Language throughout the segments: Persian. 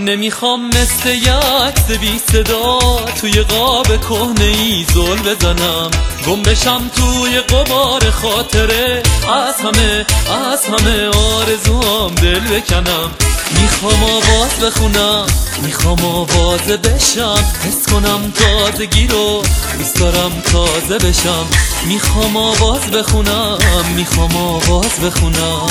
نمیخوام مثل یک عکس بی صدا توی قاب کهنه ای زل بزنم، گم بشم توی غبار خاطره، از همه آرزوام دل بکنم. میخوام آواز بخونم، میخوام آوازه بشم، حس کنم تازگی رو، دوست دارم تازه بشم. میخوام آواز بخونم، میخوام آواز بخونم.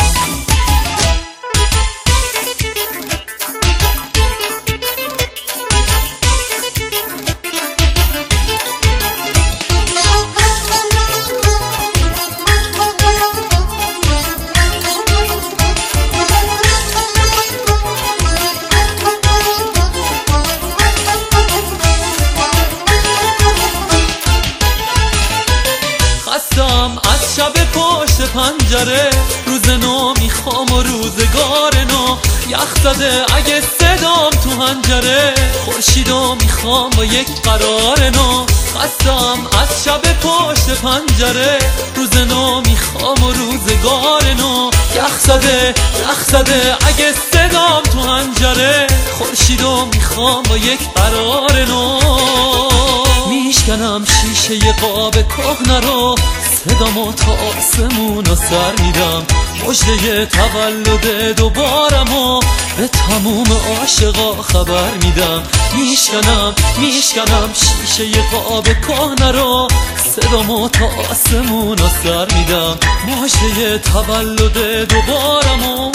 از شب پشت پنجره، روز نو میخوام و روزگار نو. یخ زده اگه صدام تو هنجره، خورشیدو میخوام با یک قرار نو. خستم از شب پشت پنجره، روز نو میخوام و روزگار نو. یخ زده اگه صدام تو هنجره، خورشیدو میخوام با یک قرار نو. میشکنم شیشه قاب کهنه رو، صدامو تا آسمون رو سر میدم. مژده تولد دوبارمو به تموم عاشقا خبر میدم. میشکنم شیشه قاب کهنه رو، صدامو تا آسمون رو سر میدم. مژده تولد دوبارمو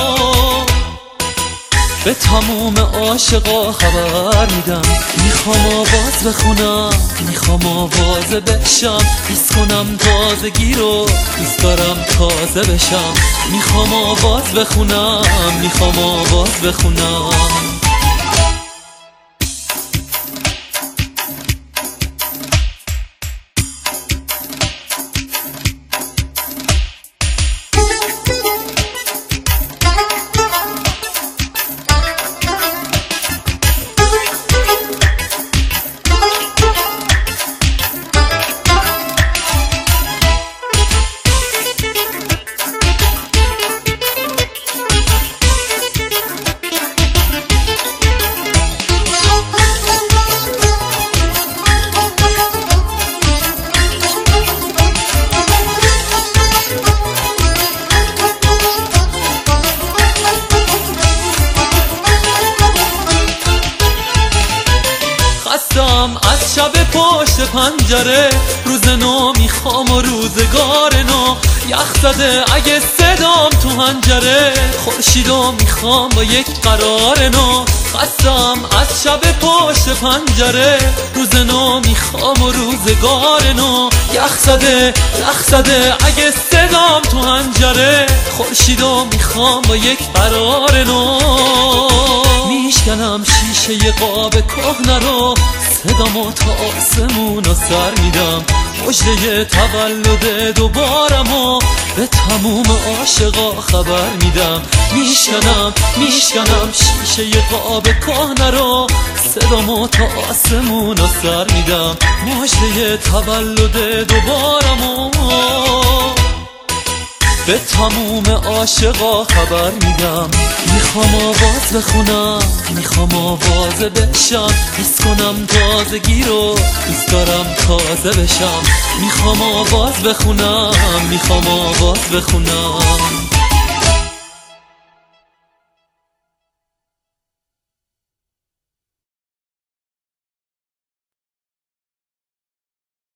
به تموم عاشقا خبر میدم. میخوام آواز بخونم، میخوام آوازه بشم، حس کنم تازگی رو، دوست دارم تازه بشم. میخوام آواز بخونم، میخوام آواز بخونم. از شب پشت پنجره، روز نو میخوام و روزگار نو. یخ زده اگه صدام تو هنجره، خورشیدو میخوام با یک قرار نو. خستم از شب پشت پنجره، روز نو میخوام و روزگار نو. یخ زده اگه صدام تو هنجره، خورشیدو میخوام با یک قرار نو. میشکنم شیشه قاب کهنه رو، صدامو تا آسمون رو سر میدم. مژده تولد دوبارمو به تموم عاشقا خبر میدم. میشکنم شیشه قاب کهنه رو، صدامو تا آسمون رو سر میدم. مژده تولد دوبارمو به تموم عاشقا خبر میدم. میخوام آواز بخونم، میخوام آوازه بشم، حس کنم تازگی رو، دوست دارم تازه بشم. میخوام آواز بخونم، میخوام آواز بخونم.